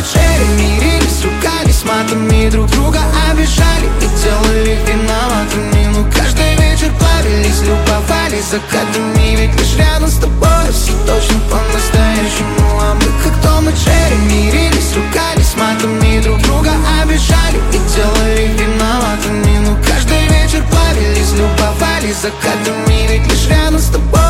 вечере мирились, ругались матами, друг друга обижали и делали виноватыми. Но каждый вечер плавились, любовались закатами. Ведь лишь рядом с тобой все точно по-настоящему. А мы как Том и Джерри мирились, ругались матами, друг друга обижали и делали виноватыми. Но каждый вечер плавились, любовались закатами. Ведь лишь рядом с тобой